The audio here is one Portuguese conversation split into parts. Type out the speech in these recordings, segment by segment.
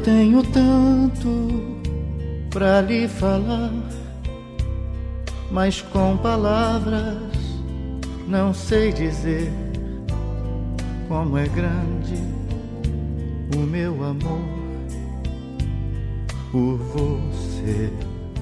tenho tanto pra lhe falar, mas com palavras não sei dizer como é grande o meu amor por você.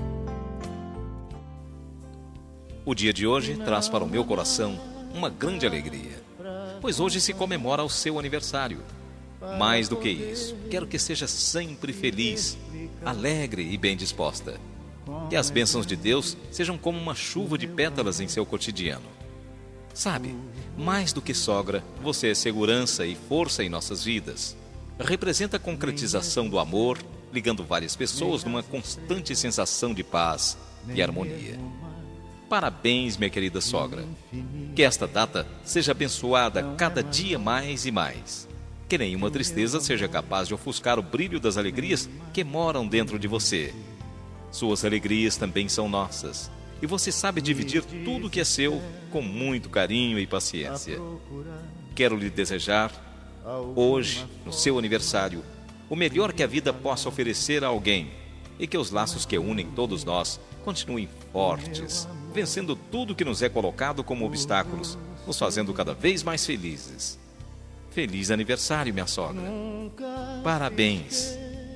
O dia de hoje traz para o meu coração uma grande alegria, pois hoje se comemora o seu aniversário. Mais do que isso, quero que seja sempre feliz, alegre e bem disposta. Que as bênçãos de Deus sejam como uma chuva de pétalas em seu cotidiano. Sabe, mais do que sogra, você é segurança e força em nossas vidas. Representa a concretização do amor, ligando várias pessoas numa constante sensação de paz e harmonia. Parabéns, minha querida sogra. Que esta data seja abençoada cada dia mais e mais. Que nenhuma tristeza seja capaz de ofuscar o brilho das alegrias que moram dentro de você. Suas alegrias também são nossas, e você sabe dividir tudo que é seu com muito carinho e paciência. Quero lhe desejar, hoje, no seu aniversário, o melhor que a vida possa oferecer a alguém, e que os laços que unem todos nós continuem fortes, vencendo tudo que nos é colocado como obstáculos, nos fazendo cada vez mais felizes. Feliz aniversário, minha sogra. Parabéns.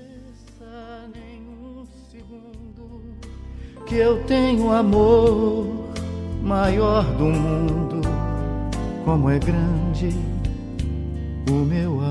Que eu tenho amor maior do mundo, como é grande o meu